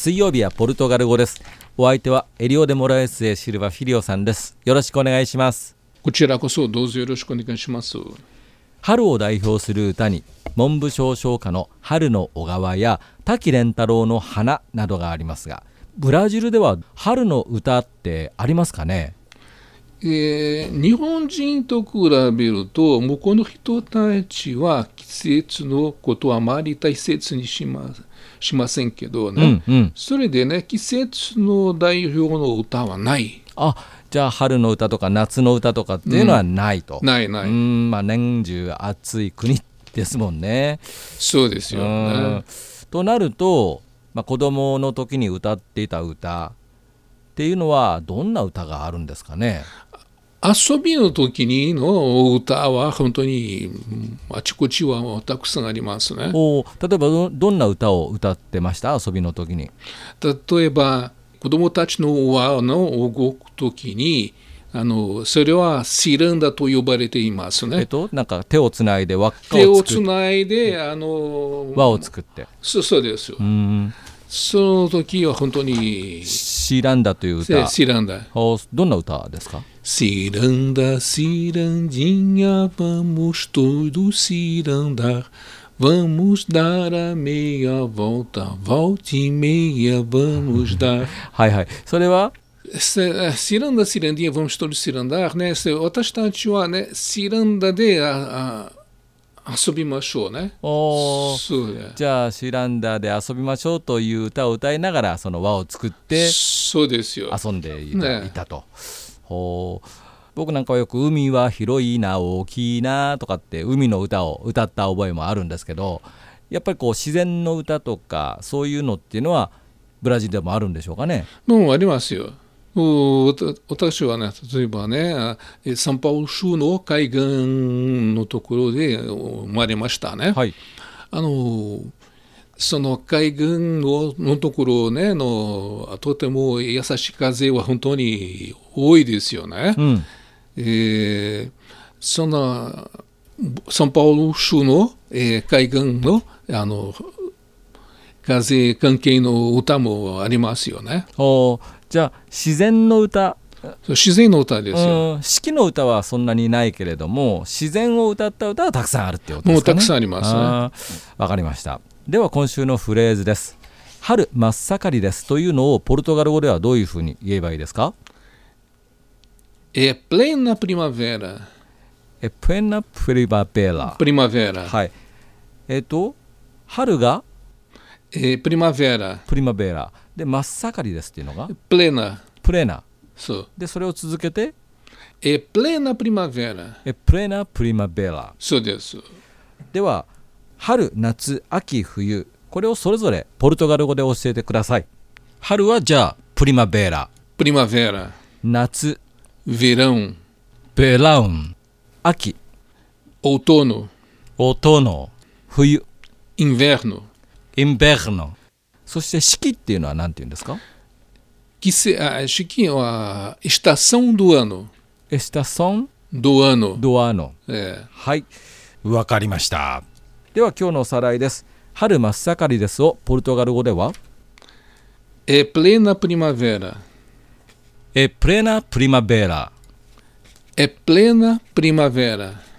水曜日はポルトガル語です。お相手はエリオデ・モラエスエ・シルバ・フィリオさんです。よろしくお願いします。 こちらこそどうぞよろしくお願いします。 春を代表する歌に文部省唱歌の春の小川や滝廉太郎の花などがありますが、ブラジルでは春の歌ってありますかね？ 日本人と比べると向こうの人たちは季節のことはあまり大切にしませんけどね、それでね、季節の代表の歌はない。 じゃあ春の歌とか夏の歌とかっていうのはないと。 ない。 年中暑い国ですもんね。 そうですよね。 となると、子供の時に歌っていた歌っていうのはどんな歌があるんですかね？ 遊びの時にの歌は本当にあちこちはたくさんありますね。 例えばどんな歌を歌ってました？遊びの時に。 例えば子供たちの輪の動く時にそれはシランダと呼ばれていますね。 なんか手をつないで輪っかを作って、 手をつないで輪を作って。 そうですよ。その時は本当にシランダという歌。 シランダ。 どんな歌ですか ？Ciranda, cirandinha, vamos todos cirandar. Vamos dar a meia volta, volte e meia, vamos dar. はい。それはシランダ、シランディア、vamos todos cirandar ね。私たちはね、シランダで遊びましょうね。 じゃあシランダで遊びましょうという歌を歌いながらその輪を作ってそうですよ。 遊んでいたと。僕なんかはよく海は広いな大きいなとかって海の歌を歌った覚えもあるんですけど、やっぱり自然の歌とかそういうのっていうのはブラジルでもあるんでしょうかね？ ありますよ。私はね、例えばね、サンパウロ州の海岸のところで生まれましたね。 はい。 その海岸のところねとても優しい風は本当に多いですよね。そのサンパウロ州の、海岸の風関係の歌もありますよね。 じゃあ自然の歌。 自然の歌ですよ。 四季の歌はそんなにないけれども自然を歌った歌はたくさんあるってことですかね？ もうたくさんありますね。 わかりました。では今週のフレーズです。春真っ盛りですというのをポルトガル語ではどういうふうに言えばいいですか ？É plena primavera。 É plena primavera。 primavera。 はい。春が primavera。 primavera。で、真っ盛りですっていうのが plena。 plena。 そう。 で、それを続けて É plena primavera。 É plena primavera。 そうです。 では、春、夏、秋、冬、これをそれぞれポルトガル語で教えてください。春はじゃあ、プリマベーラ。 primavera。 夏、 verão。 ベラウン。秋、 outono。 outono。冬、 inverno。 inverno。そして四季っていうのは何て言うんですか？ 四季はestação do ano。 estação do ano。 do ano。はい、わかりました。では今日のおさらいです。春真っ盛りですをポルトガル語では É plena primavera。 É plena primavera。 É plena primavera。